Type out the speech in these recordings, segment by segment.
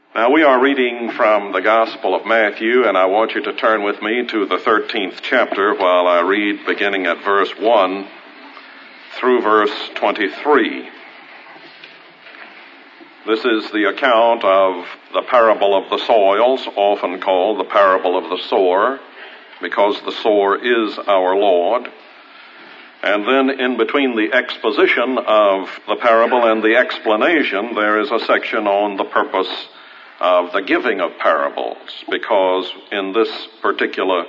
Now we are reading from the Gospel of Matthew, and I want you to turn with me to the 13th chapter while I read beginning at verse 1 through verse 23. This is the account of the parable of the soils, often called the parable of the sower, because the sower is our Lord. And then in between the exposition of the parable and the explanation, there is a section on the purpose of the giving of parables, because in this particular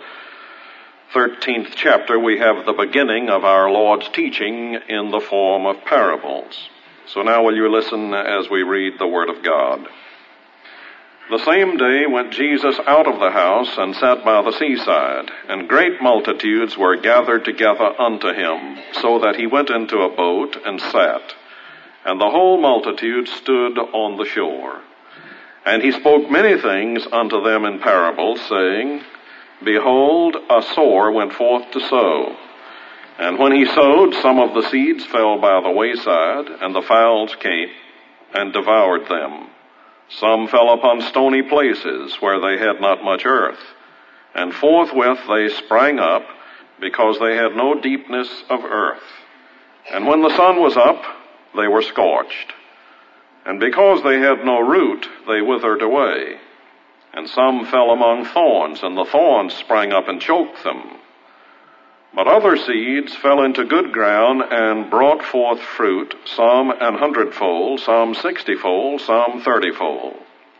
13th chapter we have the beginning of our Lord's teaching in the form of parables. So now will you listen as we read the Word of God. The same day went Jesus out of the house and sat by the seaside, and great multitudes were gathered together unto him, so that he went into a boat and sat, and the whole multitude stood on the shore. And he spoke many things unto them in parables, saying, Behold, a sower went forth to sow. And when he sowed, some of the seeds fell by the wayside, and the fowls came and devoured them. Some fell upon stony places, where they had not much earth. And forthwith they sprang up, because they had no deepness of earth. And when the sun was up, they were scorched. And because they had no root, they withered away. And some fell among thorns, and the thorns sprang up and choked them. But other seeds fell into good ground and brought forth fruit, some 100-fold, some 60-fold, some 30-fold.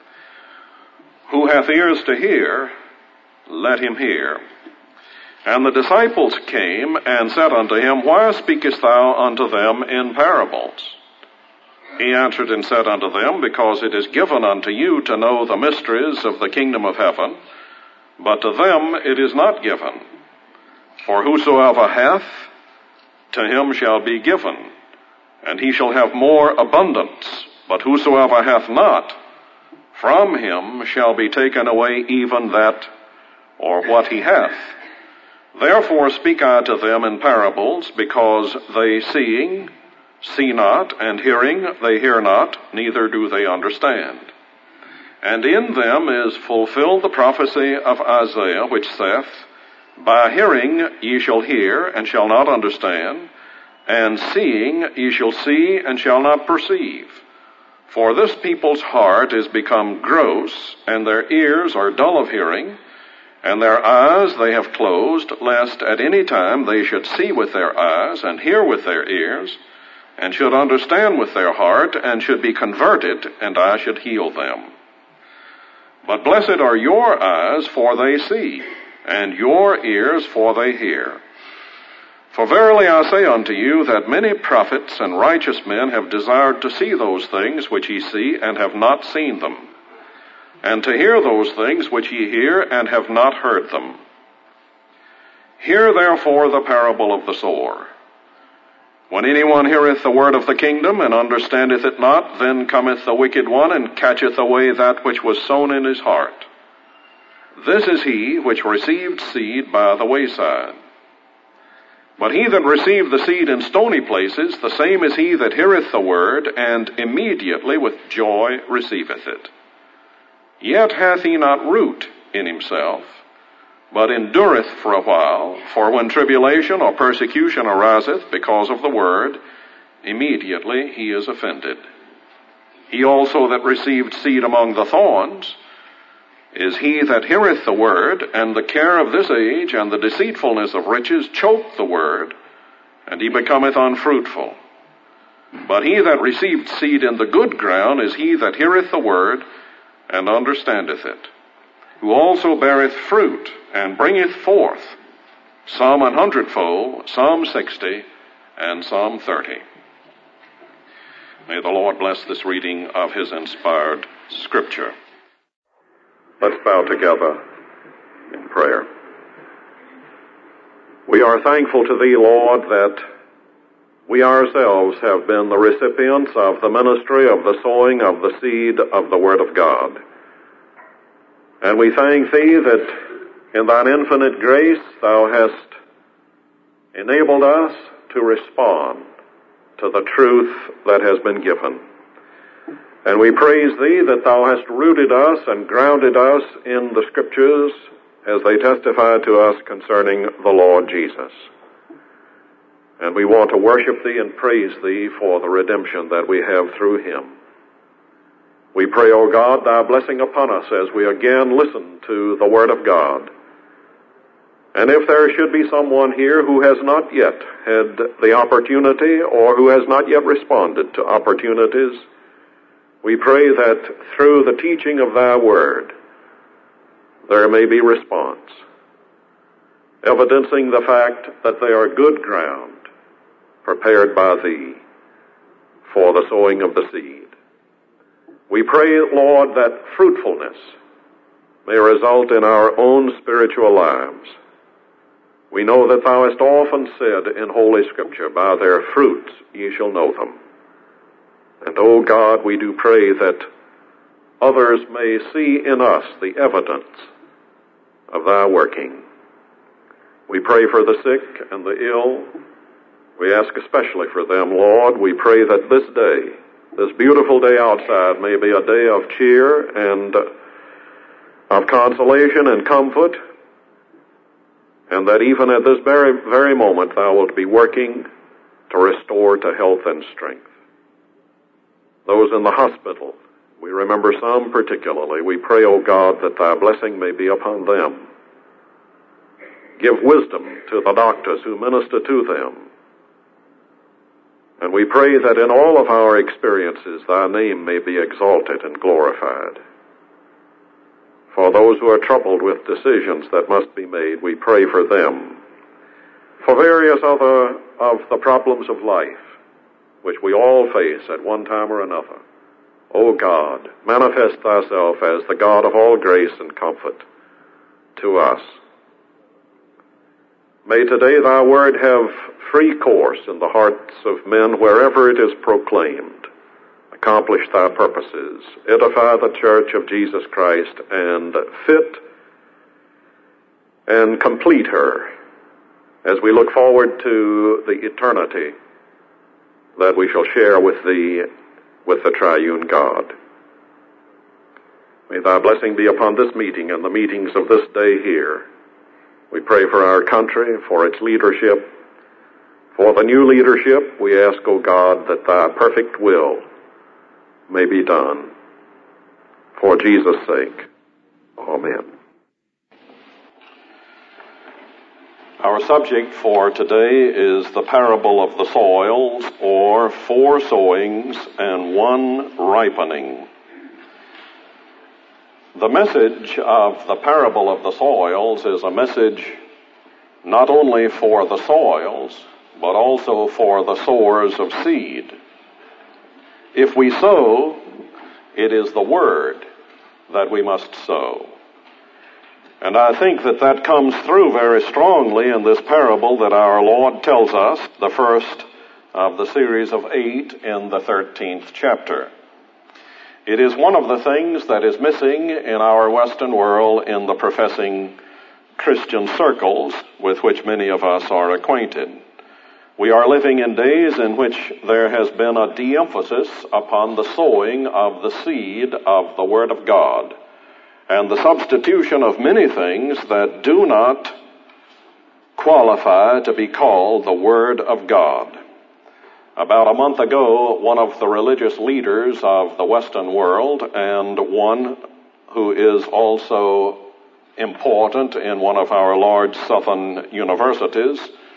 Who hath ears to hear, let him hear. And the disciples came and said unto him, Why speakest thou unto them in parables? He answered and said unto them, Because it is given unto you to know the mysteries of the kingdom of heaven, but to them it is not given. For whosoever hath, to him shall be given, and he shall have more abundance. But whosoever hath not, from him shall be taken away even that, or what he hath. Therefore speak I to them in parables, because they seeing see not, and hearing they hear not, neither do they understand. And in them is fulfilled the prophecy of Isaiah, which saith, By hearing ye shall hear, and shall not understand, and seeing ye shall see, and shall not perceive. For this people's heart is become gross, and their ears are dull of hearing, and their eyes they have closed, lest at any time they should see with their eyes, and hear with their ears, and should understand with their heart, and should be converted, and I should heal them. But blessed are your eyes, for they see, and your ears, for they hear. For verily I say unto you, that many prophets and righteous men have desired to see those things which ye see, and have not seen them, and to hear those things which ye hear, and have not heard them. Hear therefore the parable of the sower. When anyone heareth the word of the kingdom, and understandeth it not, then cometh the wicked one, and catcheth away that which was sown in his heart. This is he which received seed by the wayside. But he that received the seed in stony places, the same is he that heareth the word, and immediately with joy receiveth it. Yet hath he not root in himself, but endureth for a while. For when tribulation or persecution ariseth because of the word, immediately he is offended. He also that received seed among the thorns is he that heareth the word, and the care of this age and the deceitfulness of riches choke the word, and he becometh unfruitful. But he that received seed in the good ground is he that heareth the word, and understandeth it, who also beareth fruit, and bringeth forth, some 100-fold, some 60, and some 30. May the Lord bless this reading of his inspired scripture. Let's bow together in prayer. We are thankful to thee, Lord, that we ourselves have been the recipients of the ministry of the sowing of the seed of the Word of God. And we thank thee that in thine infinite grace thou hast enabled us to respond to the truth that has been given. And we praise thee that thou hast rooted us and grounded us in the Scriptures as they testify to us concerning the Lord Jesus. And we want to worship thee and praise thee for the redemption that we have through him. We pray, O God, thy blessing upon us as we again listen to the Word of God. And if there should be someone here who has not yet had the opportunity or who has not yet responded to opportunities, we pray that through the teaching of thy Word, there may be response, evidencing the fact that they are good ground prepared by thee for the sowing of the seed. We pray, Lord, that fruitfulness may result in our own spiritual lives. We know that thou hast often said in Holy Scripture, by their fruits ye shall know them. And, O God, we do pray that others may see in us the evidence of thy working. We pray for the sick and the ill. We ask especially for them, Lord. We pray that this day, this beautiful day outside, may be a day of cheer and of consolation and comfort, and that even at this very moment thou wilt be working to restore to health and strength. Those in the hospital, we remember some particularly. We pray, O God, that thy blessing may be upon them. Give wisdom to the doctors who minister to them. And we pray that in all of our experiences thy name may be exalted and glorified. For those who are troubled with decisions that must be made, we pray for them. For various other of the problems of life, which we all face at one time or another, O God, manifest thyself as the God of all grace and comfort to us. May today thy word have free course in the hearts of men wherever it is proclaimed. Accomplish thy purposes, edify the church of Jesus Christ, and fit and complete her as we look forward to the eternity that we shall share with the triune God. May thy blessing be upon this meeting and the meetings of this day here. We pray for our country, for its leadership. For the new leadership, we ask, O God, that thy perfect will may be done. For Jesus' sake. Amen. Our subject for today is the parable of the soils, or 4 sowings and 1 ripening. The message of the parable of the soils is a message not only for the soils, but also for the sowers of seed. If we sow, it is the word that we must sow. And I think that comes through very strongly in this parable that our Lord tells us, the first of the series of 8 in the 13th chapter. It is one of the things that is missing in our Western world in the professing Christian circles with which many of us are acquainted. We are living in days in which there has been a de-emphasis upon the sowing of the seed of the Word of God, and the substitution of many things that do not qualify to be called the Word of God. About a month ago, one of the religious leaders of the Western world, and one who is also important in one of our large southern universities,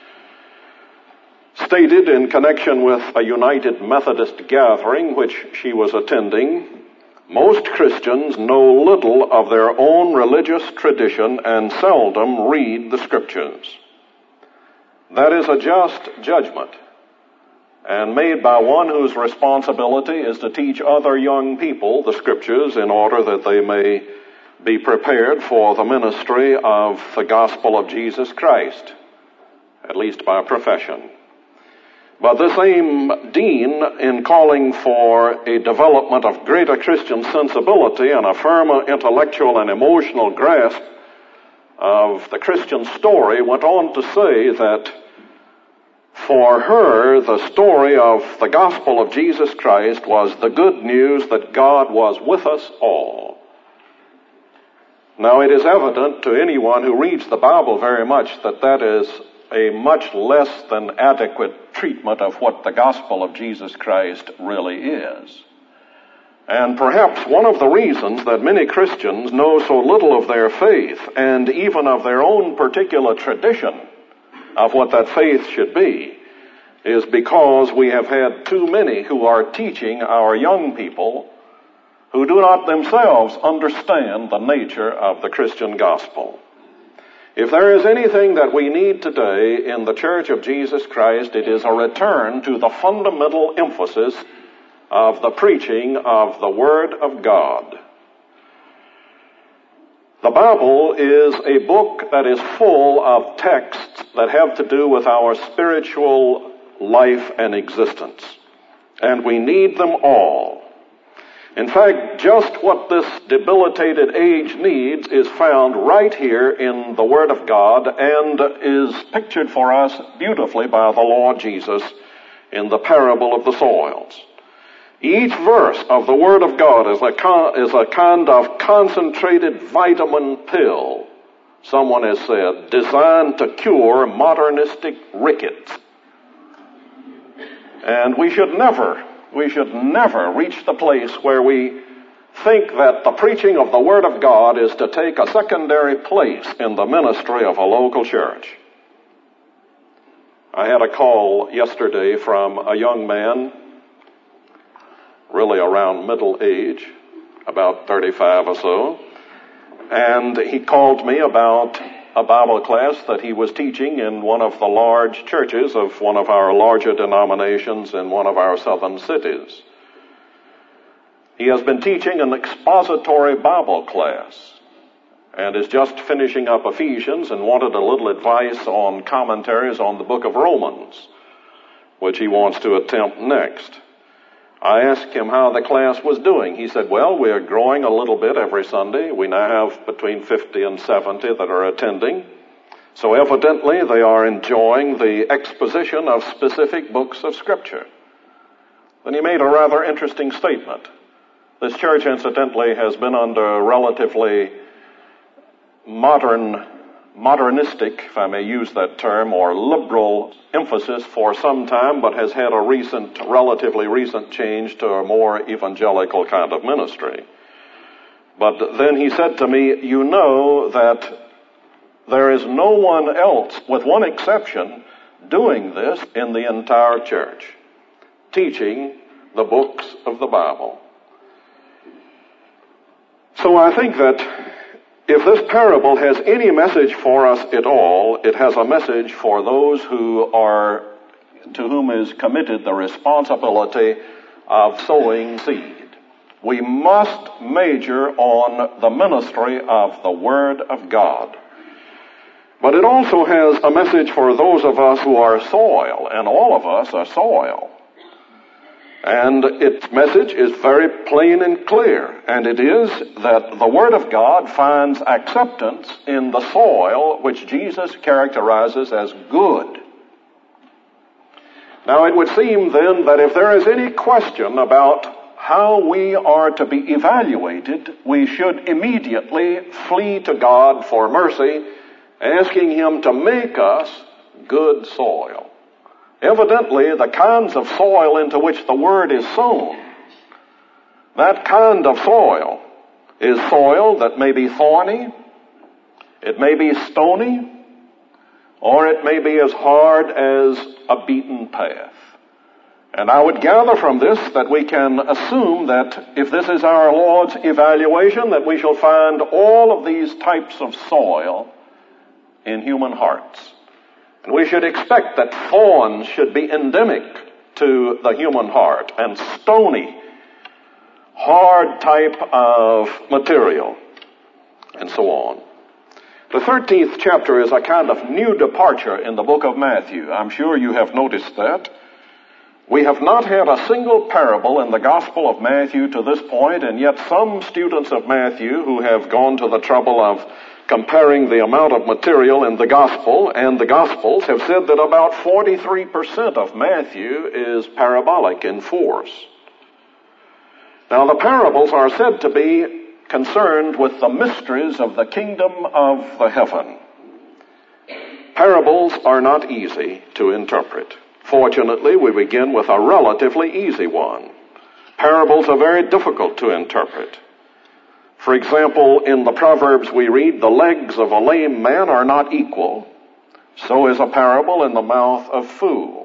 stated in connection with a United Methodist gathering which she was attending, most Christians know little of their own religious tradition and seldom read the Scriptures. That is a just judgment, and made by one whose responsibility is to teach other young people the Scriptures in order that they may be prepared for the ministry of the gospel of Jesus Christ, at least by profession. But the same dean, in calling for a development of greater Christian sensibility and a firmer intellectual and emotional grasp of the Christian story, went on to say that For her, the story of the gospel of Jesus Christ was the good news that God was with us all. Now, it is evident to anyone who reads the Bible very much that that is a much less than adequate treatment of what the gospel of Jesus Christ really is. And perhaps one of the reasons that many Christians know so little of their faith and even of their own particular tradition of what that faith should be is because we have had too many who are teaching our young people who do not themselves understand the nature of the Christian gospel. If there is anything that we need today in the Church of Jesus Christ, it is a return to the fundamental emphasis of the preaching of the Word of God. The Bible is a book that is full of texts that have to do with our spiritual life and existence, and we need them all. In fact, just what this debilitated age needs is found right here in the Word of God and is pictured for us beautifully by the Lord Jesus in the parable of the soils. Each verse of the Word of God is a kind of concentrated vitamin pill, someone has said, designed to cure modernistic rickets. And we should never reach the place where we think that the preaching of the Word of God is to take a secondary place in the ministry of a local church. I had a call yesterday from a young man, really around middle age, about 35 or so, and he called me about a Bible class that he was teaching in one of the large churches of one of our larger denominations in one of our southern cities. He has been teaching an expository Bible class and is just finishing up Ephesians and wanted a little advice on commentaries on the book of Romans, which he wants to attempt next. I asked him how the class was doing. He said, well, we are growing a little bit every Sunday. We now have between 50 and 70 that are attending. So evidently they are enjoying the exposition of specific books of Scripture. Then he made a rather interesting statement. This church, incidentally, has been under relatively modernistic, if I may use that term, or liberal emphasis for some time, but has had a relatively recent change to a more evangelical kind of ministry. But then he said to me, you know that there is no one else, with one exception, doing this in the entire church, teaching the books of the Bible. So I think that if this parable has any message for us at all, it has a message for those to whom is committed the responsibility of sowing seed. We must major on the ministry of the Word of God. But it also has a message for those of us who are soil, and all of us are soil. And its message is very plain and clear, and it is that the Word of God finds acceptance in the soil which Jesus characterizes as good. Now, it would seem then that if there is any question about how we are to be evaluated, we should immediately flee to God for mercy, asking Him to make us good soil. Evidently, the kinds of soil into which the Word is sown, that kind of soil is soil that may be thorny, it may be stony, or it may be as hard as a beaten path. And I would gather from this that we can assume that if this is our Lord's evaluation, that we shall find all of these types of soil in human hearts. And we should expect that thorns should be endemic to the human heart, and stony, hard type of material, and so on. The 13th chapter is a kind of new departure in the book of Matthew. I'm sure you have noticed that. We have not had a single parable in the Gospel of Matthew to this point, and yet some students of Matthew who have gone to the trouble of comparing the amount of material in the Gospel and the Gospels, have said that about 43% of Matthew is parabolic in force. Now, the parables are said to be concerned with the mysteries of the kingdom of the heaven. Parables are not easy to interpret. Fortunately, we begin with a relatively easy one. Parables are very difficult to interpret. For example, in the Proverbs we read, the legs of a lame man are not equal. So is a parable in the mouth of fools.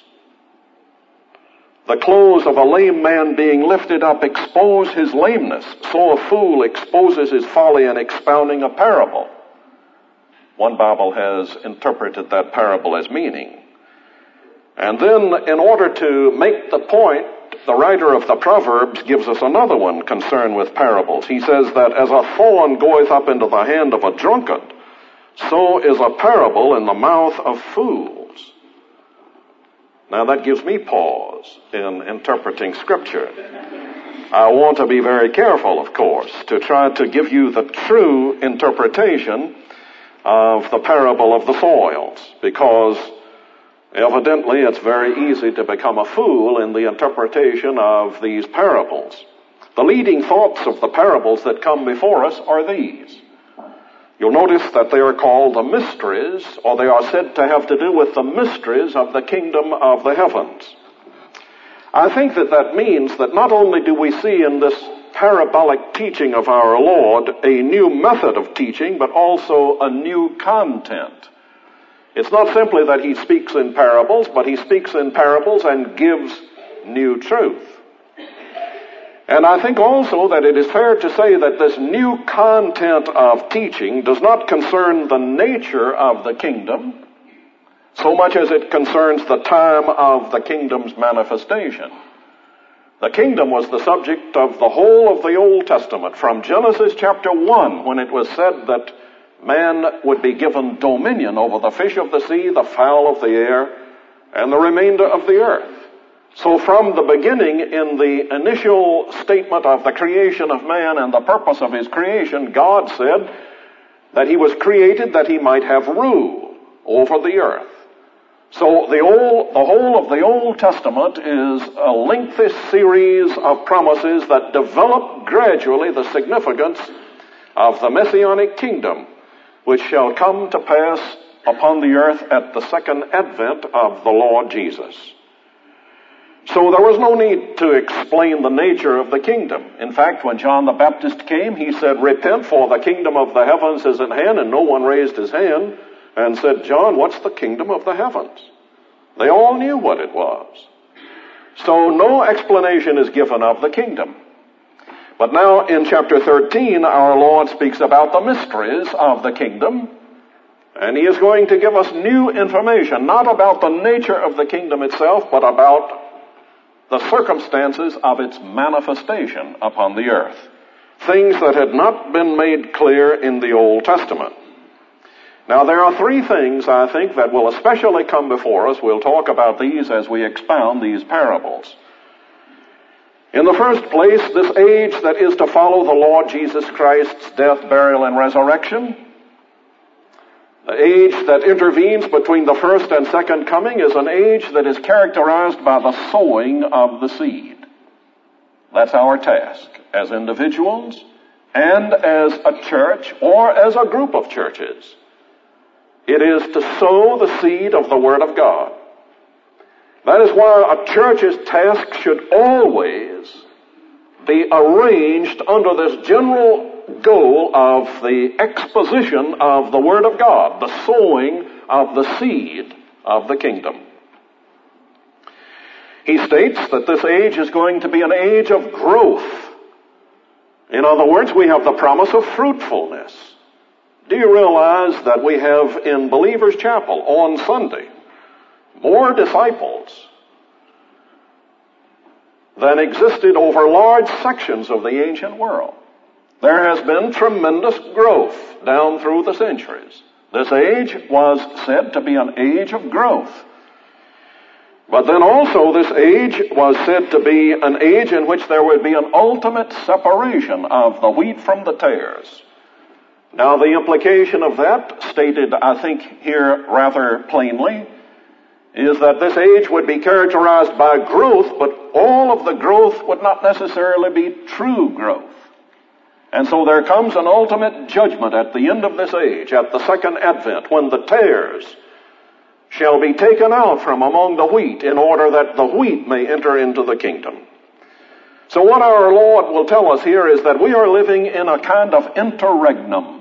The clothes of a lame man being lifted up expose his lameness. So a fool exposes his folly in expounding a parable. One Bible has interpreted that parable as meaning. And then, in order to make the point, the writer of the Proverbs gives us another one concerned with parables. He says that as a thorn goeth up into the hand of a drunkard, so is a parable in the mouth of fools. Now that gives me pause in interpreting Scripture. I want to be very careful, of course, to try to give you the true interpretation of the parable of the soils, because evidently it's very easy to become a fool in the interpretation of these parables. The leading thoughts of the parables that come before us are these. You'll notice that they are called the mysteries, or they are said to have to do with the mysteries of the kingdom of the heavens. I think that means that not only do we see in this parabolic teaching of our Lord a new method of teaching, but also a new content. It's not simply that he speaks in parables, but he speaks in parables and gives new truth. And I think also that it is fair to say that this new content of teaching does not concern the nature of the kingdom so much as it concerns the time of the kingdom's manifestation. The kingdom was the subject of the whole of the Old Testament, from Genesis chapter 1, when it was said that man would be given dominion over the fish of the sea, the fowl of the air, and the remainder of the earth. So from the beginning, in the initial statement of the creation of man and the purpose of his creation, God said that he was created that he might have rule over the earth. So the whole of the Old Testament is a lengthy series of promises that develop gradually the significance of the Messianic kingdom, which shall come to pass upon the earth at the second advent of the Lord Jesus. So there was no need to explain the nature of the kingdom. In fact, when John the Baptist came, he said, "Repent, for the kingdom of the heavens is at hand," and no one raised his hand and said, "John, what's the kingdom of the heavens?" They all knew what it was. So no explanation is given of the kingdom. But now in chapter 13, our Lord speaks about the mysteries of the kingdom, and he is going to give us new information, not about the nature of the kingdom itself, but about the circumstances of its manifestation upon the earth. Things that had not been made clear in the Old Testament. Now there are three things, I think, that will especially come before us. We'll talk about these as we expound these parables. In the first place, this age that is to follow the Lord Jesus Christ's death, burial, and resurrection, the age that intervenes between the first and second coming, is an age that is characterized by the sowing of the seed. That's our task as individuals and as a church or as a group of churches. It is to sow the seed of the Word of God. That is why a church's task should always be arranged under this general goal of the exposition of the Word of God, the sowing of the seed of the kingdom. He states that this age is going to be an age of growth. In other words, we have the promise of fruitfulness. Do you realize that we have in Believers Chapel on Sunday more disciples than existed over large sections of the ancient world? There has been tremendous growth down through the centuries. This age was said to be an age of growth. But then also this age was said to be an age in which there would be an ultimate separation of the wheat from the tares. Now, the implication of that, stated, I think, here rather plainly, is that this age would be characterized by growth, but all of the growth would not necessarily be true growth. And so there comes an ultimate judgment at the end of this age, at the second advent, when the tares shall be taken out from among the wheat in order that the wheat may enter into the kingdom. So what our Lord will tell us here is that we are living in a kind of interregnum.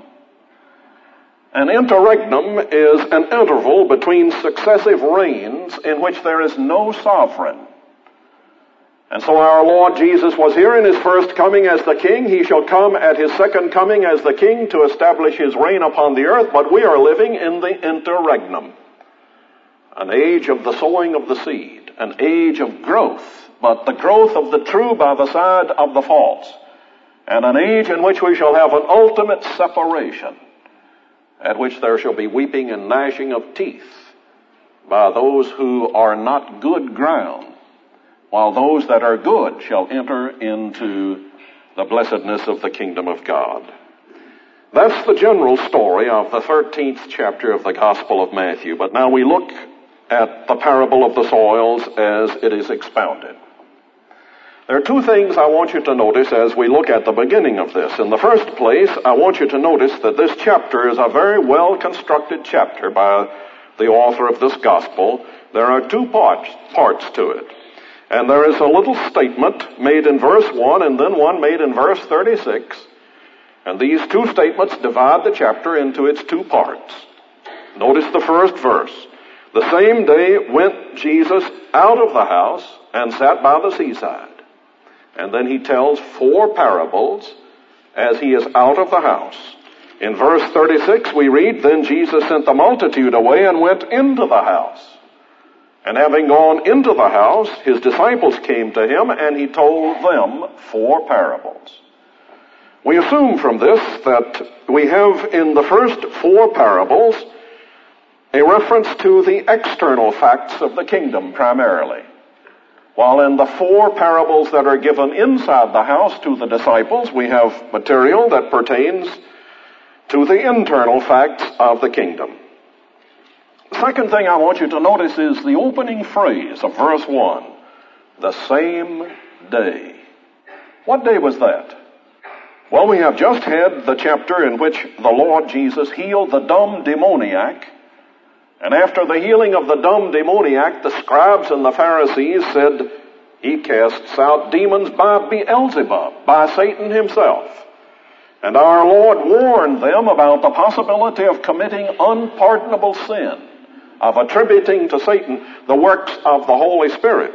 An interregnum is an interval between successive reigns in which there is no sovereign. And so our Lord Jesus was here in his first coming as the king. He shall come at his second coming as the king to establish his reign upon the earth, but we are living in the interregnum. An age of the sowing of the seed, an age of growth, but the growth of the true by the side of the false, and an age in which we shall have an ultimate separation, at which there shall be weeping and gnashing of teeth by those who are not good ground, while those that are good shall enter into the blessedness of the kingdom of God. That's the general story of the 13th chapter of the Gospel of Matthew. But now we look at the parable of the soils as it is expounded. There are two things I want you to notice as we look at the beginning of this. In the first place, I want you to notice that this chapter is a very well-constructed chapter by the author of this gospel. There are two parts to it. And there is a little statement made in verse 1 and then one made in verse 36. And these two statements divide the chapter into its two parts. Notice the first verse. The same day went Jesus out of the house and sat by the seaside. And then he tells four parables as he is out of the house. In verse 36 we read, Then Jesus sent the multitude away and went into the house. And having gone into the house, his disciples came to him, and he told them four parables. We assume from this that we have in the first four parables a reference to the external facts of the kingdom primarily, while in the four parables that are given inside the house to the disciples, we have material that pertains to the internal facts of the kingdom. The second thing I want you to notice is the opening phrase of verse 1, the same day. What day was that? Well, we have just had the chapter in which the Lord Jesus healed the dumb demoniac. And after the healing of the dumb demoniac, the scribes and the Pharisees said, he casts out demons by Beelzebub, by Satan himself. And our Lord warned them about the possibility of committing unpardonable sin, of attributing to Satan the works of the Holy Spirit.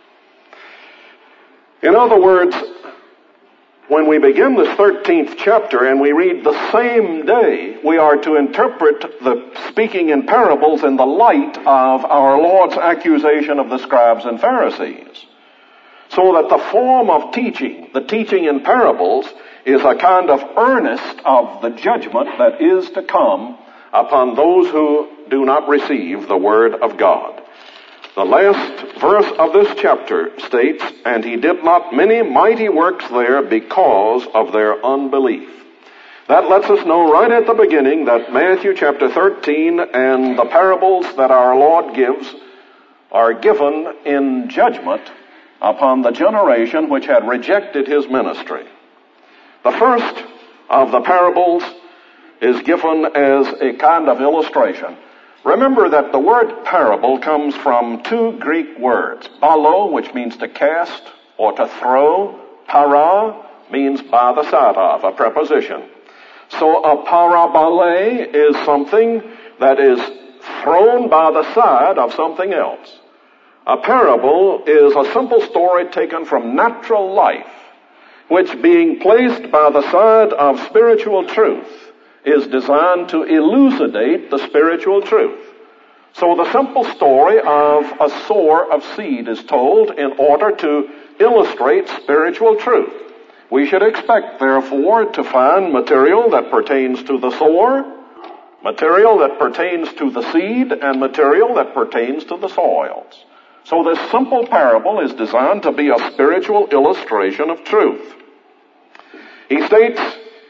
In other words, when we begin this 13th chapter and we read the same day, we are to interpret the speaking in parables in the light of our Lord's accusation of the scribes and Pharisees. So that the form of teaching, the teaching in parables, is a kind of earnest of the judgment that is to come upon those who do not receive the word of God. The last verse of this chapter states, And he did not many mighty works there because of their unbelief. That lets us know right at the beginning that Matthew chapter 13 and the parables that our Lord gives are given in judgment upon the generation which had rejected his ministry. The first of the parables is given as a kind of illustration. Remember that the word parable comes from two Greek words. Balo, which means to cast or to throw. Para means by the side of, a preposition. So a parabole is something that is thrown by the side of something else. A parable is a simple story taken from natural life, which being placed by the side of spiritual truth is designed to elucidate the spiritual truth. So the simple story of a sower of seed is told in order to illustrate spiritual truth. We should expect, therefore, to find material that pertains to the sower, material that pertains to the seed, and material that pertains to the soils. So this simple parable is designed to be a spiritual illustration of truth. He states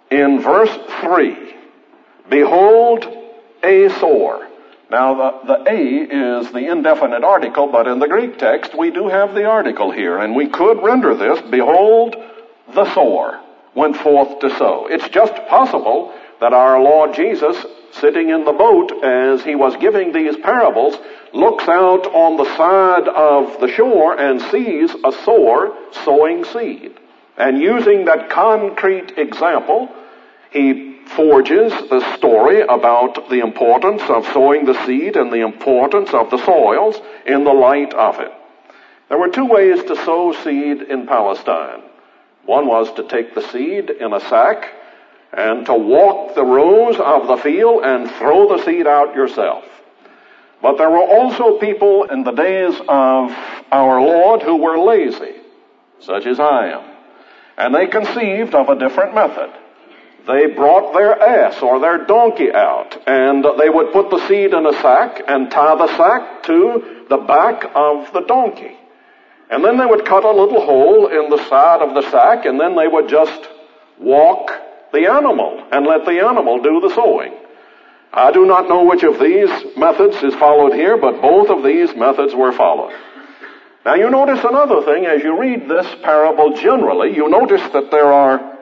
in verse 3, behold a sower. Now the a is the indefinite article, but in the Greek text we do have the article here, and we could render this, behold the sower went forth to sow. It's just possible that our Lord Jesus, sitting in the boat as he was giving these parables, looks out on the side of the shore and sees a sower sowing seed. And using that concrete example, he forges the story about the importance of sowing the seed and the importance of the soils in the light of it. There were two ways to sow seed in Palestine. One was to take the seed in a sack and to walk the rows of the field and throw the seed out yourself. But there were also people in the days of our Lord who were lazy, such as I am. And they conceived of a different method. They brought their ass or their donkey out, and they would put the seed in a sack and tie the sack to the back of the donkey. And then they would cut a little hole in the side of the sack, and then they would just walk the animal and let the animal do the sowing. I do not know which of these methods is followed here, but both of these methods were followed. Now you notice another thing as you read this parable generally. You notice that there are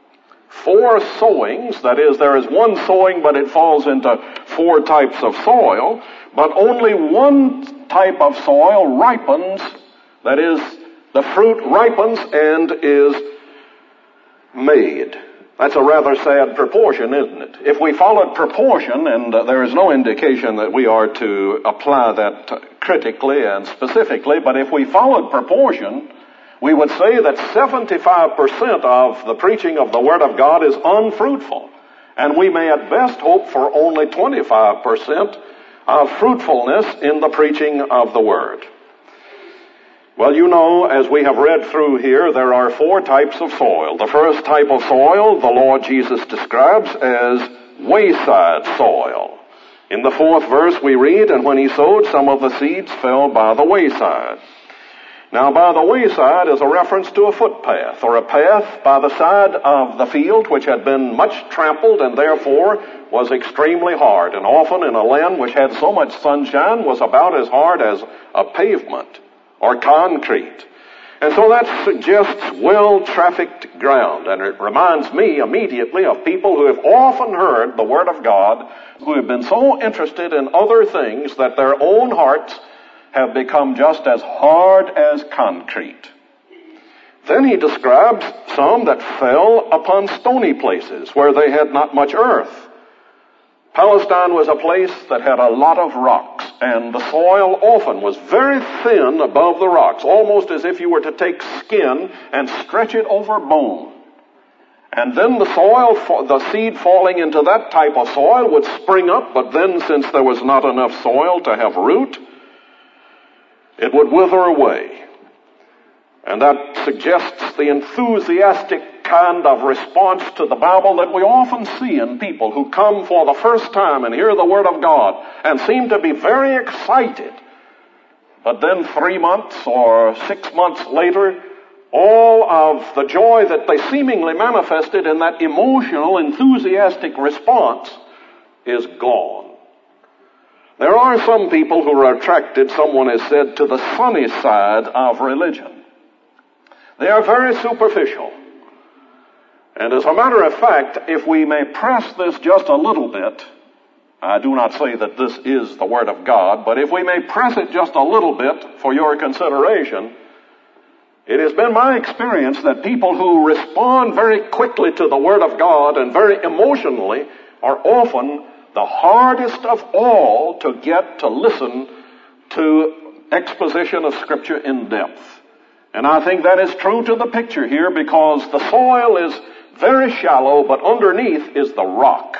4 sowings. That is, there is one sowing, but it falls into 4 types of soil. But only one type of soil ripens. That is, the fruit ripens and is made. That's a rather sad proportion, isn't it? If we followed proportion, and there is no indication that we are to apply that critically and specifically, but if we followed proportion, we would say that 75% of the preaching of the Word of God is unfruitful. And we may at best hope for only 25% of fruitfulness in the preaching of the Word. Well, you know, as we have read through here, there are 4 types of soil. The first type of soil, the Lord Jesus describes as wayside soil. In the 4th verse we read, and when he sowed, some of the seeds fell by the wayside. Now, by the wayside is a reference to a footpath, or a path by the side of the field which had been much trampled and therefore was extremely hard, and often in a land which had so much sunshine was about as hard as a pavement or concrete. And so that suggests well-trafficked ground, and it reminds me immediately of people who have often heard the Word of God, who have been so interested in other things that their own hearts have become just as hard as concrete. Then he describes some that fell upon stony places where they had not much earth. Palestine was a place that had a lot of rocks, and the soil often was very thin above the rocks, almost as if you were to take skin and stretch it over bone. And then the seed falling into that type of soil would spring up, but then since there was not enough soil to have root, it would wither away. And that suggests the enthusiastic kind of response to the Bible that we often see in people who come for the first time and hear the Word of God and seem to be very excited. But then 3 months or 6 months later, all of the joy that they seemingly manifested in that emotional, enthusiastic response is gone. There are some people who are attracted, someone has said, to the sunny side of religion. They are very superficial. And as a matter of fact, if we may press this just a little bit, I do not say that this is the Word of God, but if we may press it just a little bit for your consideration, it has been my experience that people who respond very quickly to the Word of God and very emotionally are often the hardest of all to get to listen to exposition of Scripture in depth. And I think that is true to the picture here, because the soil is very shallow, but underneath is the rock.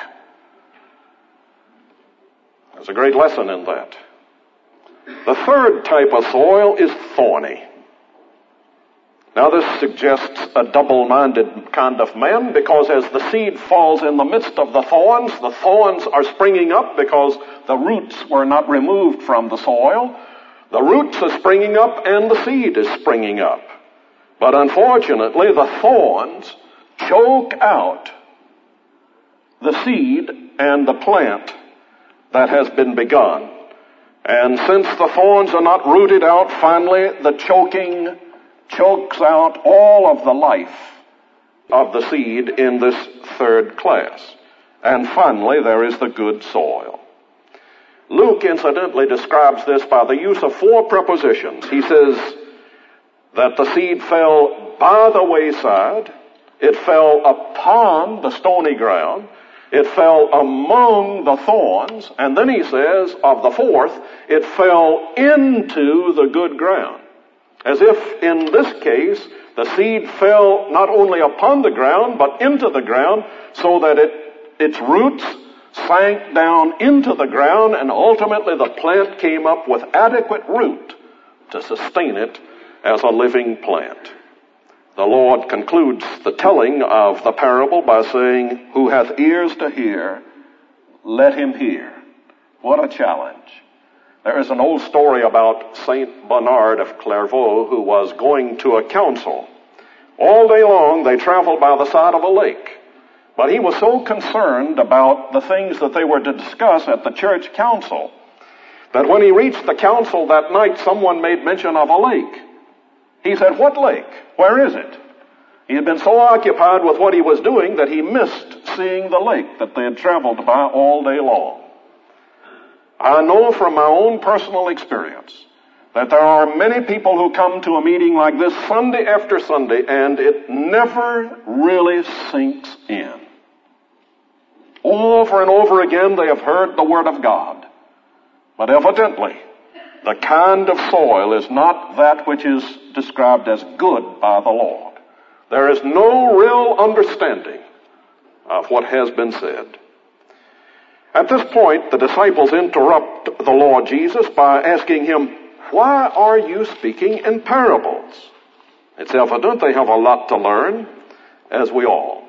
There's a great lesson in that. The third type of soil is thorny. Now this suggests a double-minded kind of man, because as the seed falls in the midst of the thorns are springing up because the roots were not removed from the soil. The roots are springing up and the seed is springing up. But unfortunately, the thorns choke out the seed and the plant that has been begun. And since the thorns are not rooted out, finally the choking chokes out all of the life of the seed in this third class. And finally there is the good soil. Luke incidentally describes this by the use of 4 prepositions. He says that the seed fell by the wayside, it fell upon the stony ground, it fell among the thorns, and then he says of the fourth, it fell into the good ground. As if in this case, the seed fell not only upon the ground, but into the ground, so that its roots sank down into the ground, and ultimately the plant came up with adequate root to sustain it as a living plant. The Lord concludes the telling of the parable by saying, "Who hath ears to hear, let him hear." What a challenge. There is an old story about Saint Bernard of Clairvaux who was going to a council. All day long they traveled by the side of a lake. But he was so concerned about the things that they were to discuss at the church council that when he reached the council that night, someone made mention of a lake. He said, "What lake? Where is it?" He had been so occupied with what he was doing that he missed seeing the lake that they had traveled by all day long. I know from my own personal experience that there are many people who come to a meeting like this Sunday after Sunday, and it never really sinks in. Over and over again they have heard the Word of God, but evidently the kind of soil is not that which is described as good by the Lord. There is no real understanding of what has been said. At this point, the disciples interrupt the Lord Jesus by asking him, "Why are you speaking in parables?" It's evident they have a lot to learn, as we all.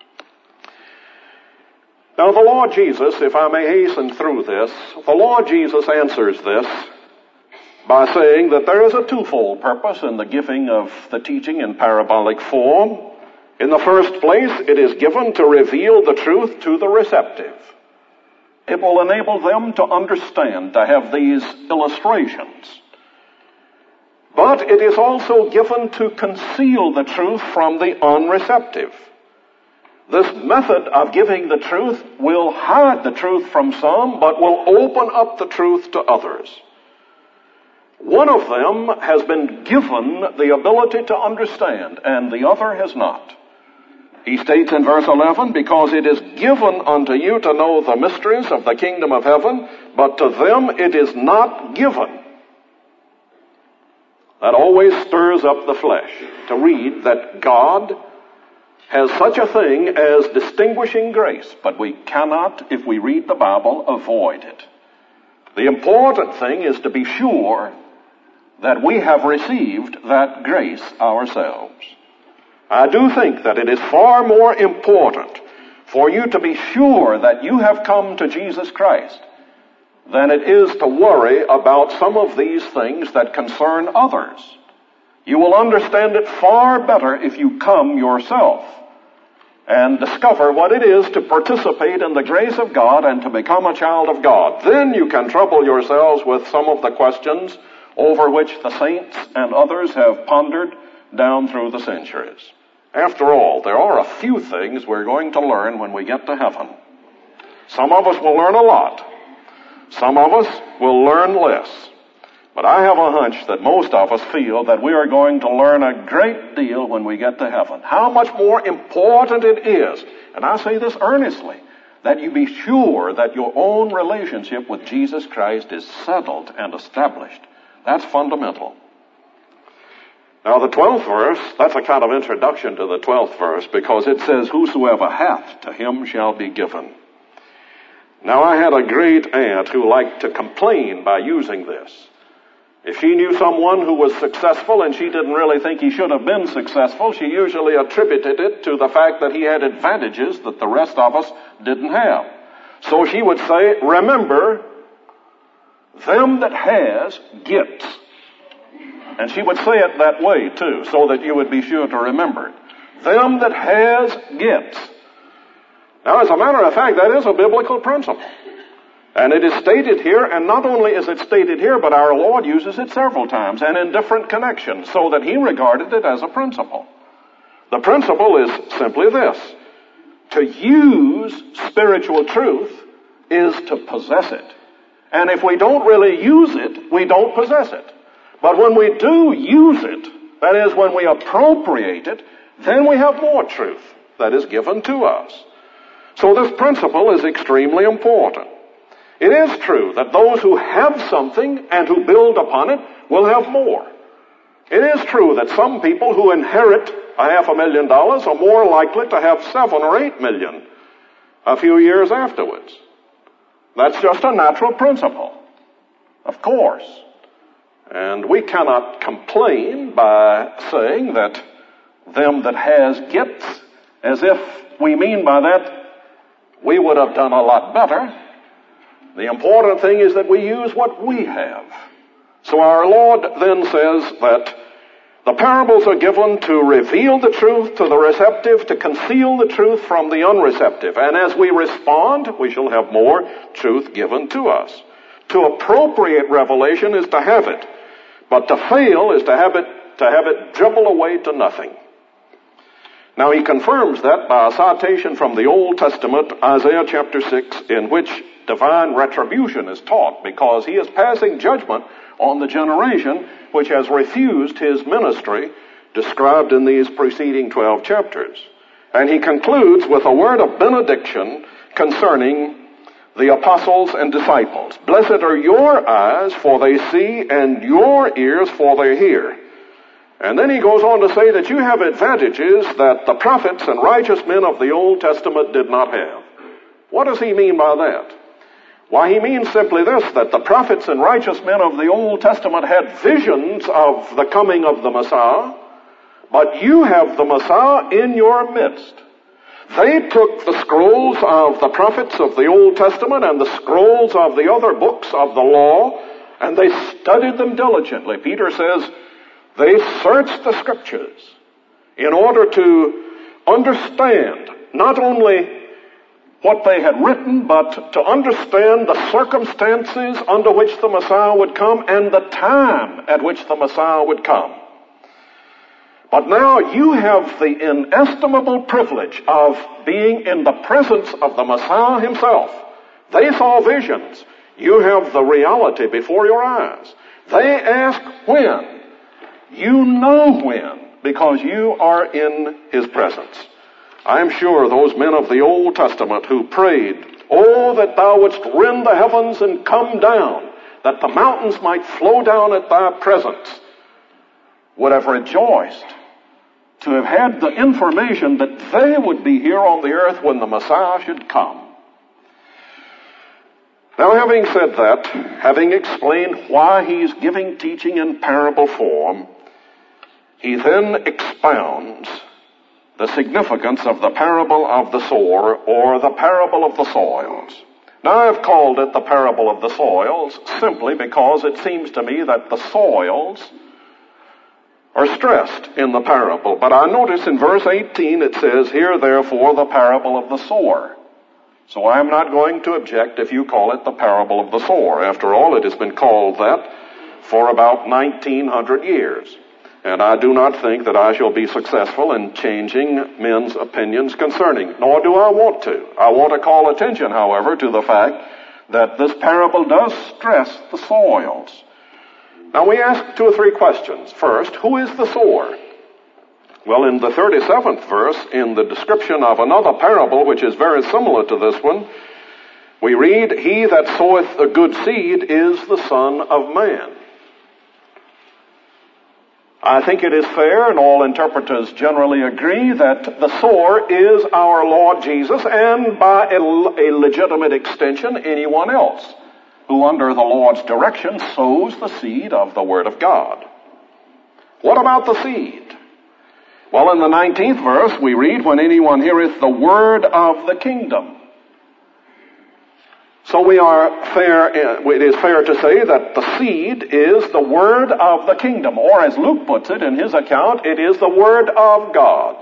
Now the Lord Jesus, if I may hasten through this, the Lord Jesus answers this by saying that there is a twofold purpose in the giving of the teaching in parabolic form. In the first place, it is given to reveal the truth to the receptive. It will enable them to understand, to have these illustrations. But it is also given to conceal the truth from the unreceptive. This method of giving the truth will hide the truth from some, but will open up the truth to others. One of them has been given the ability to understand, and the other has not. He states in verse 11, "Because it is given unto you to know the mysteries of the kingdom of heaven, but to them it is not given." That always stirs up the flesh to read that God has such a thing as distinguishing grace, but we cannot, if we read the Bible, avoid it. The important thing is to be sure that we have received that grace ourselves. I do think that it is far more important for you to be sure that you have come to Jesus Christ than it is to worry about some of these things that concern others. You will understand it far better if you come yourself and discover what it is to participate in the grace of God and to become a child of God. Then you can trouble yourselves with some of the questions over which the saints and others have pondered down through the centuries. After all, there are a few things we're going to learn when we get to heaven. Some of us will learn a lot. Some of us will learn less. But I have a hunch that most of us feel that we are going to learn a great deal when we get to heaven. How much more important it is, and I say this earnestly, that you be sure that your own relationship with Jesus Christ is settled and established. That's fundamental. Now the 12th verse, that's a kind of introduction to the 12th verse, because it says, "Whosoever hath, to him shall be given." Now I had a great aunt who liked to complain by using this. If she knew someone who was successful and she didn't really think he should have been successful, she usually attributed it to the fact that he had advantages that the rest of us didn't have. So she would say, "Remember, them that has gets." And she would say it that way too, so that you would be sure to remember it. Them that has gets. Now, as a matter of fact, that is a biblical principle. And it is stated here, and not only is it stated here, but our Lord uses it several times and in different connections, so that he regarded it as a principle. The principle is simply this: to use spiritual truth is to possess it. And if we don't really use it, we don't possess it. But when we do use it, that is, when we appropriate it, then we have more truth that is given to us. So this principle is extremely important. It is true that those who have something and who build upon it will have more. It is true that some people who inherit $500,000 are more likely to have $7 or $8 million a few years afterwards. That's just a natural principle, of course. And we cannot complain by saying that them that has gets, as if we mean by that we would have done a lot better. The important thing is that we use what we have. So our Lord then says that the parables are given to reveal the truth to the receptive, to conceal the truth from the unreceptive. And as we respond, we shall have more truth given to us. To appropriate revelation is to have it, but to fail is to have it dribble away to nothing. Now he confirms that by a citation from the Old Testament, Isaiah chapter 6, in which divine retribution is taught, because he is passing judgment on the generation which has refused his ministry described in these preceding 12 chapters. And he concludes with a word of benediction concerning the apostles and disciples. Blessed are your eyes, for they see, and your ears, for they hear. And then he goes on to say that you have advantages that the prophets and righteous men of the Old Testament did not have. What does he mean by that? Why, he means simply this, that the prophets and righteous men of the Old Testament had visions of the coming of the Messiah, but you have the Messiah in your midst. They took the scrolls of the prophets of the Old Testament and the scrolls of the other books of the law, and they studied them diligently. Peter says they searched the Scriptures in order to understand not only what they had written, but to understand the circumstances under which the Messiah would come and the time at which the Messiah would come. But now you have the inestimable privilege of being in the presence of the Messiah himself. They saw visions. You have the reality before your eyes. They ask when. You know when, because you are in his presence. I am sure those men of the Old Testament who prayed, "Oh, that thou wouldst rend the heavens and come down, that the mountains might flow down at thy presence," would have rejoiced to have had the information that they would be here on the earth when the Messiah should come. Now, having said that, having explained why he's giving teaching in parable form, he then expounds the significance of the parable of the sower, or the parable of the soils. Now, I've called it the parable of the soils simply because it seems to me that the soils are stressed in the parable. But I notice in verse 18 it says, "Hear therefore the parable of the sower." So I'm not going to object if you call it the parable of the sower. After all, it has been called that for about 1900 years. And I do not think that I shall be successful in changing men's opinions concerning, nor do I want to. I want to call attention, however, to the fact that this parable does stress the soils. Now we ask 2 or 3 questions. First, who is the sower? Well, in the 37th verse, in the description of another parable, which is very similar to this one, we read, "He that soweth the good seed is the Son of Man." I think it is fair, and all interpreters generally agree, that the sower is our Lord Jesus, and by a legitimate extension, anyone else who under the Lord's direction sows the seed of the Word of God. What about the seed? Well, in the 19th verse, we read, "When anyone heareth the word of the kingdom." So it is fair to say that the seed is the word of the kingdom, or as Luke puts it in his account, it is the word of God.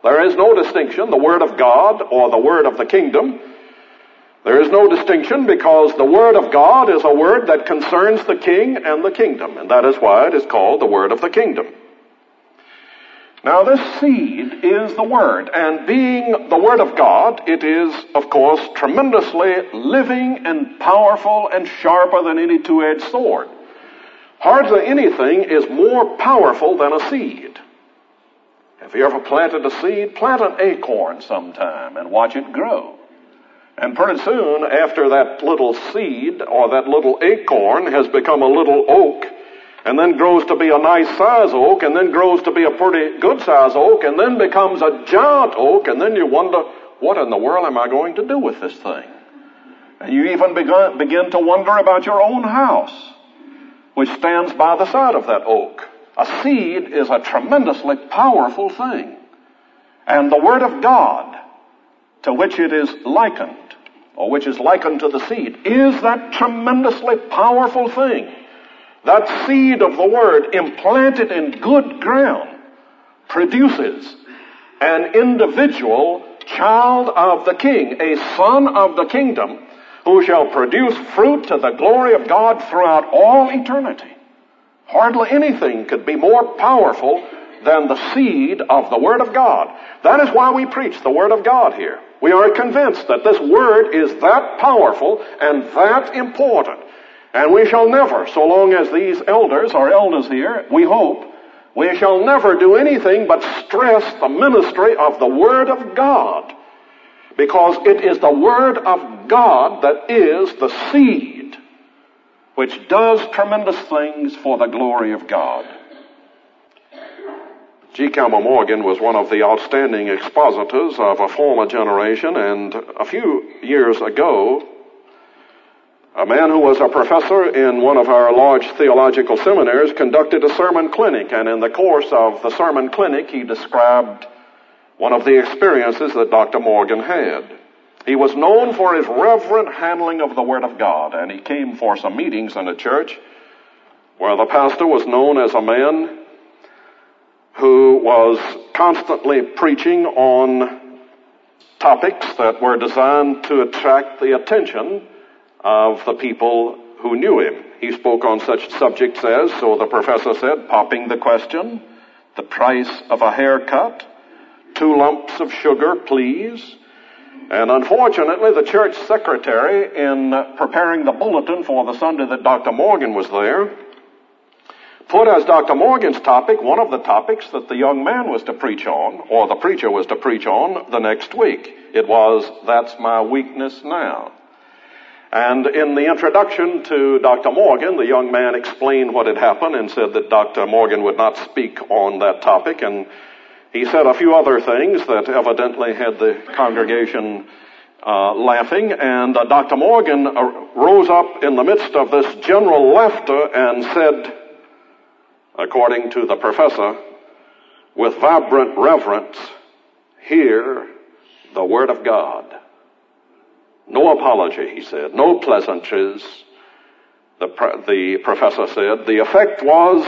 There is no distinction, the Word of God or the Word of the kingdom. There is no distinction because the Word of God is a word that concerns the king and the kingdom, and that is why it is called the Word of the kingdom. Now this seed is the Word, and being the Word of God, it is, of course, tremendously living and powerful and sharper than any two-edged sword. Hardly anything is more powerful than a seed. Have you ever planted a seed? Plant an acorn sometime and watch it grow. And pretty soon, after that little seed or that little acorn has become a little oak, and then grows to be a nice size oak, and then grows to be a pretty good size oak, and then becomes a giant oak, and then you wonder, what in the world am I going to do with this thing? And you even begin to wonder about your own house, which stands by the side of that oak. A seed is a tremendously powerful thing. And the Word of God, to which it is likened, or which is likened to the seed, is that tremendously powerful thing. That seed of the Word, implanted in good ground, produces an individual child of the King, a son of the kingdom, who shall produce fruit to the glory of God throughout all eternity. Hardly anything could be more powerful than the seed of the Word of God. That is why we preach the Word of God here. We are convinced that this Word is that powerful and that important. And we shall never, so long as these elders are elders here, we hope, we shall never do anything but stress the ministry of the Word of God. Because it is the Word of God that is the seed which does tremendous things for the glory of God. G. Campbell Morgan was one of the outstanding expositors of a former generation, and a few years ago, a man who was a professor in one of our large theological seminaries conducted a sermon clinic, and in the course of the sermon clinic, he described one of the experiences that Dr. Morgan had. He was known for his reverent handling of the Word of God, and he came for some meetings in a church where the pastor was known as a man who was constantly preaching on topics that were designed to attract the attention of the people who knew him. He spoke on such subjects as, so the professor said, popping the question, the price of a haircut, 2 lumps of sugar, please. And unfortunately, the church secretary, in preparing the bulletin for the Sunday that Dr. Morgan was there, put as Dr. Morgan's topic one of the topics that the young man was to preach on, or the preacher was to preach on the next week. It was, "That's my weakness now." And in the introduction to Dr. Morgan, the young man explained what had happened and said that Dr. Morgan would not speak on that topic. And he said a few other things that evidently had the congregation laughing. And Dr. Morgan rose up in the midst of this general laughter and said, according to the professor, with vibrant reverence, "Hear the Word of God." No apology, he said. No pleasantries, the professor said. The effect was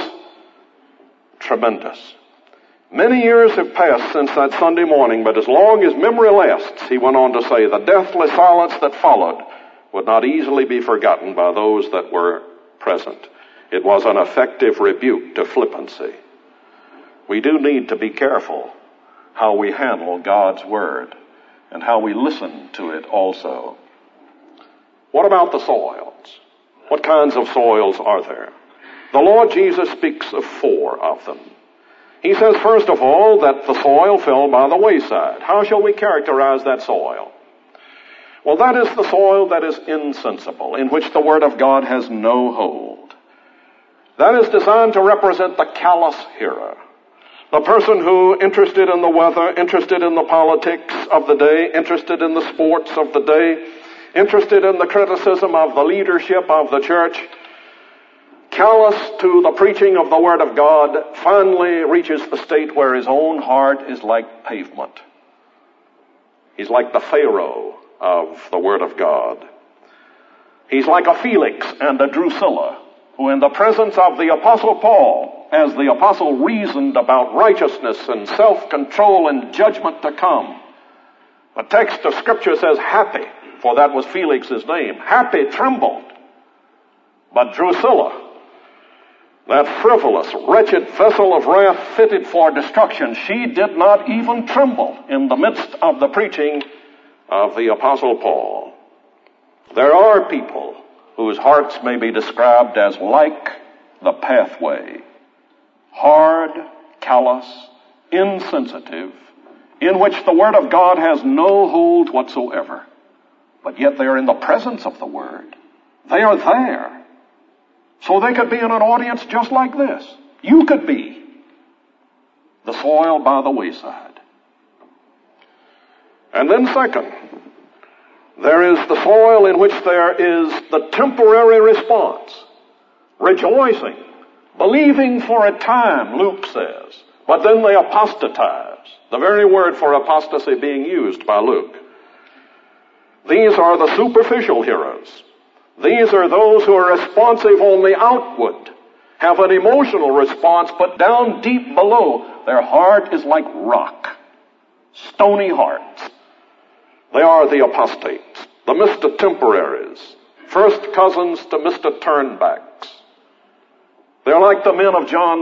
tremendous. Many years have passed since that Sunday morning, but as long as memory lasts, he went on to say, the deathly silence that followed would not easily be forgotten by those that were present. It was an effective rebuke to flippancy. We do need to be careful how we handle God's Word and how we listen to it also. What about the soils? What kinds of soils are there? The Lord Jesus speaks of 4 of them. He says, first of all, that the soil fell by the wayside. How shall we characterize that soil? Well, that is the soil that is insensible, in which the Word of God has no hold. That is designed to represent the callous hearer. The person who, interested in the weather, interested in the politics of the day, interested in the sports of the day, interested in the criticism of the leadership of the church, callous to the preaching of the Word of God, finally reaches the state where his own heart is like pavement. He's like the Pharaoh of the Word of God. He's like a Felix and a Drusilla, who in the presence of the Apostle Paul as the apostle reasoned about righteousness and self-control and judgment to come. The text of Scripture says happy, for that was Felix's name. Happy trembled. But Drusilla, that frivolous, wretched vessel of wrath fitted for destruction, she did not even tremble in the midst of the preaching of the Apostle Paul. There are people whose hearts may be described as like the pathway, hard, callous, insensitive, in which the Word of God has no hold whatsoever. But yet they are in the presence of the Word. They are there. So they could be in an audience just like this. You could be the soil by the wayside. And then second, there is the soil in which there is the temporary response, rejoicing, believing for a time, Luke says, but then they apostatize, the very word for apostasy being used by Luke. These are the superficial hearers. These are those who are responsive only outward, have an emotional response, but down deep below, their heart is like rock, stony hearts. They are the apostates, the Mr. Temporaries, first cousins to Mr. Turnbacks. They're like the men of John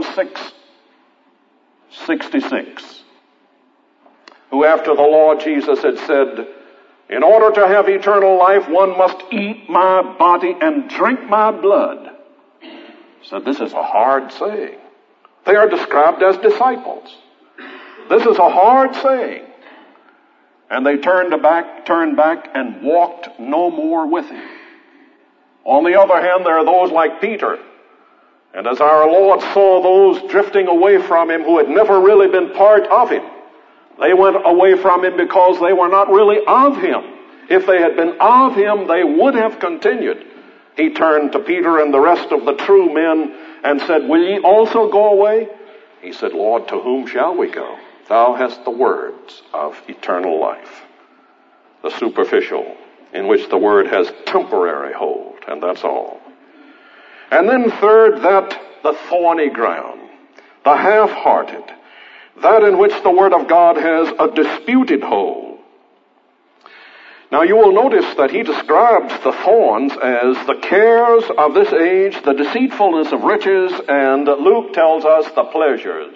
6:66, who after the Lord Jesus had said, in order to have eternal life, one must eat my body and drink my blood. Said, this is a hard saying. They are described as disciples. This is a hard saying. And they turned back and walked no more with him. On the other hand, there are those like Peter. And as our Lord saw those drifting away from him who had never really been part of him, they went away from him because they were not really of him. If they had been of him, they would have continued. He turned to Peter and the rest of the true men and said, will ye also go away? He said, Lord, to whom shall we go? Thou hast the words of eternal life. The superficial, in which the word has temporary hold, and that's all. And then third, that the thorny ground, the half-hearted, that in which the Word of God has a disputed hold. Now you will notice that he describes the thorns as the cares of this age, the deceitfulness of riches, and Luke tells us the pleasures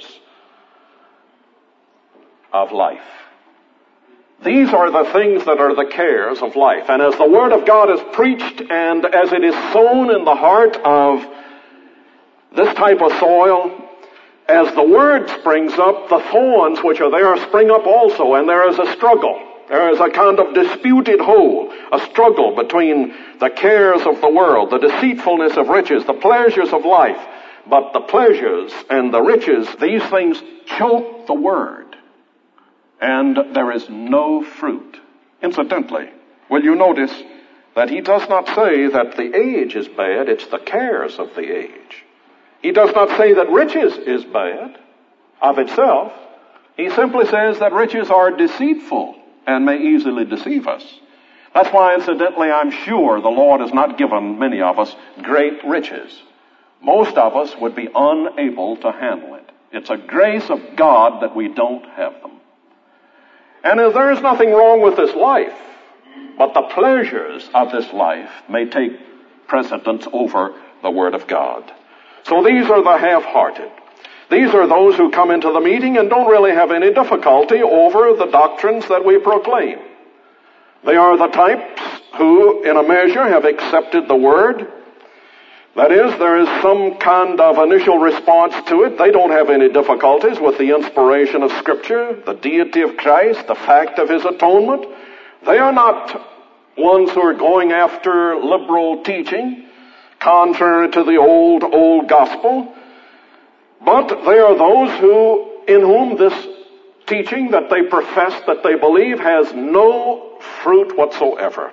of life. These are the things that are the cares of life. And as the Word of God is preached and as it is sown in the heart of this type of soil, as the Word springs up, the thorns which are there spring up also, and there is a struggle. There is a kind of disputed hold, a struggle between the cares of the world, the deceitfulness of riches, the pleasures of life. But the pleasures and the riches, these things choke the Word, and there is no fruit. Incidentally, will you notice that he does not say that the age is bad, it's the cares of the age. He does not say that riches is bad of itself. He simply says that riches are deceitful and may easily deceive us. That's why, incidentally, I'm sure the Lord has not given many of us great riches. Most of us would be unable to handle it. It's a grace of God that we don't have them. And as there is nothing wrong with this life, but the pleasures of this life may take precedence over the Word of God. So these are the half-hearted. These are those who come into the meeting and don't really have any difficulty over the doctrines that we proclaim. They are the types who, in a measure, have accepted the Word. That is, there is some kind of initial response to it. They don't have any difficulties with the inspiration of Scripture, the deity of Christ, the fact of His atonement. They are not ones who are going after liberal teaching, contrary to the old gospel. But they are those in whom this teaching that they profess, that they believe, has no fruit whatsoever.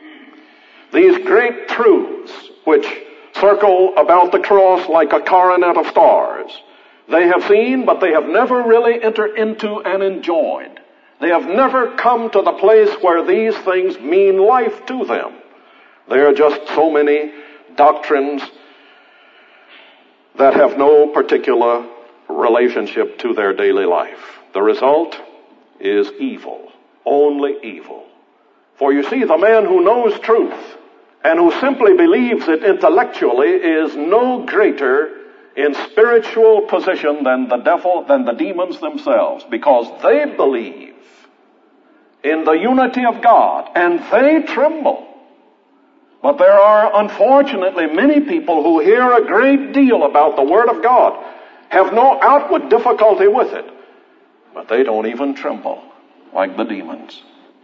These great truths which circle about the cross like a coronet of stars, they have seen, but they have never really entered into and enjoyed. They have never come to the place where these things mean life to them. They are just so many doctrines that have no particular relationship to their daily life. The result is evil, only evil. For you see, the man who knows truth and who simply believes it intellectually is no greater in spiritual position than the devil, than the demons themselves, because they believe in the unity of God and they tremble. But there are unfortunately many people who hear a great deal about the Word of God, have no outward difficulty with it, but they don't even tremble like the demons.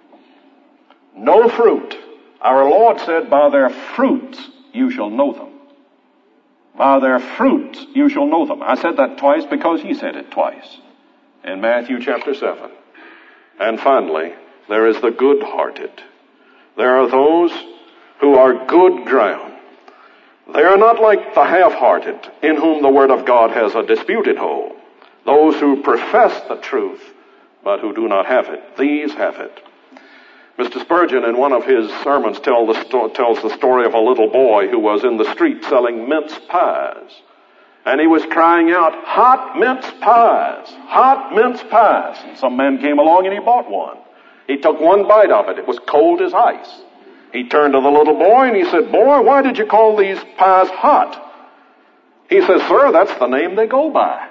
No fruit. Our Lord said, by their fruits you shall know them. By their fruits you shall know them. I said that twice because He said it twice in Matthew chapter 7. And finally, there is the good-hearted. There are those who are good ground. They are not like the half-hearted, in whom the Word of God has a disputed hold. Those who profess the truth, but who do not have it. These have it. Mr. Spurgeon, in one of his sermons, tells the story of a little boy who was in the street selling mince pies. And he was crying out, hot mince pies, hot mince pies. And some man came along and he bought one. He took one bite of it. It was cold as ice. He turned to the little boy and he said, boy, why did you call these pies hot? He says, sir, that's the name they go by.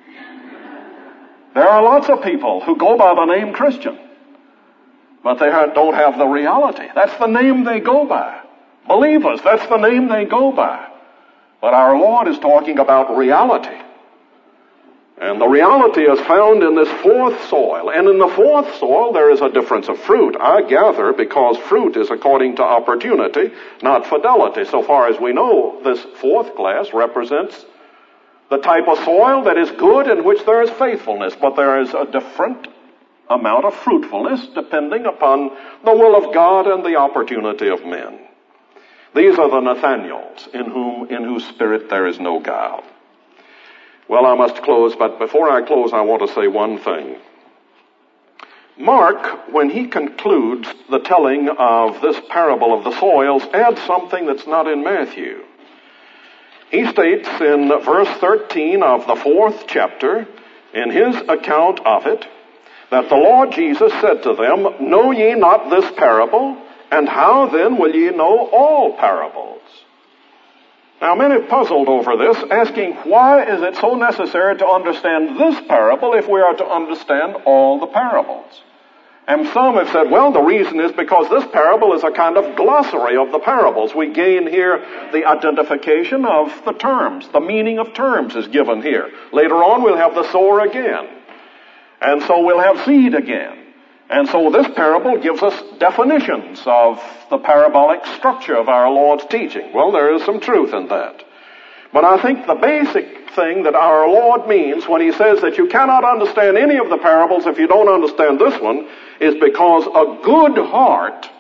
There are lots of people who go by the name Christian, but they don't have the reality. That's the name they go by. Believers, that's the name they go by. But our Lord is talking about reality. And the reality is found in this fourth soil. And in the fourth soil, there is a difference of fruit. I gather because fruit is according to opportunity, not fidelity. So far as we know, this fourth class represents the type of soil that is good in which there is faithfulness. But there is a different amount of fruitfulness depending upon the will of God and the opportunity of men. These are the Nathaniels in whose spirit there is no guile. Well, I must close, but before I close, I want to say one thing. Mark, when he concludes the telling of this parable of the soils, adds something that's not in Matthew. He states in verse 13 of the 4th chapter, in his account of it, that the Lord Jesus said to them, know ye not this parable? And how then will ye know all parables? Now, many have puzzled over this, asking, why is it so necessary to understand this parable if we are to understand all the parables? And some have said, well, the reason is because this parable is a kind of glossary of the parables. We gain here the identification of the terms. The meaning of terms is given here. Later on, we'll have the sower again. And so we'll have seed again. And so this parable gives us definitions of the parabolic structure of our Lord's teaching. Well, there is some truth in that. But I think the basic thing that our Lord means when He says that you cannot understand any of the parables if you don't understand this one is because a good heart,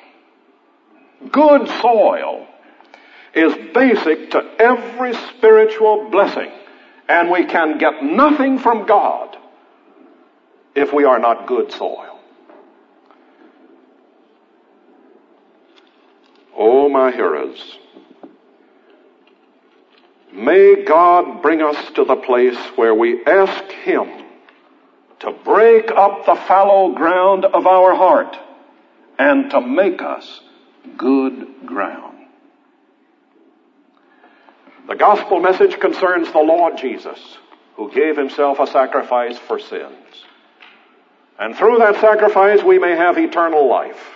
good soil, is basic to every spiritual blessing. And we can get nothing from God if we are not good soil. Oh, my hearers, may God bring us to the place where we ask Him to break up the fallow ground of our heart and to make us good ground. The gospel message concerns the Lord Jesus, who gave Himself a sacrifice for sins. And through that sacrifice we may have eternal life.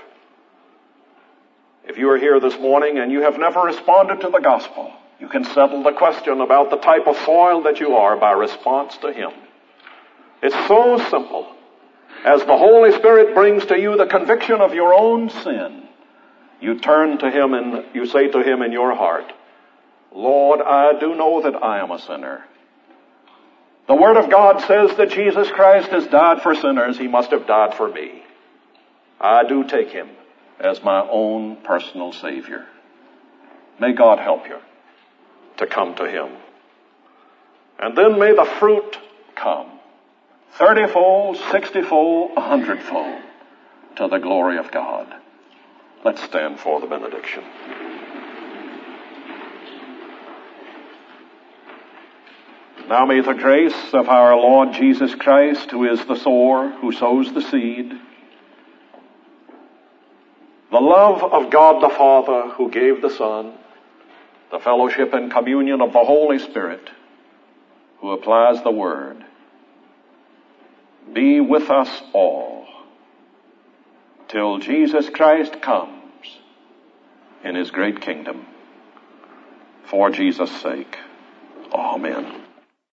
If you are here this morning and you have never responded to the gospel, you can settle the question about the type of soil that you are by response to Him. It's so simple. As the Holy Spirit brings to you the conviction of your own sin, you turn to Him and you say to Him in your heart, Lord, I do know that I am a sinner. The Word of God says that Jesus Christ has died for sinners. He must have died for me. I do take Him as my own personal Savior. May God help you to come to Him. And then may the fruit come, 30-fold, 60-fold, 100-fold, to the glory of God. Let's stand for the benediction. Now may the grace of our Lord Jesus Christ, who is the sower, who sows the seed, the love of God the Father, who gave the Son, the fellowship and communion of the Holy Spirit, who applies the Word, be with us all till Jesus Christ comes in his great kingdom. For Jesus' sake. Amen.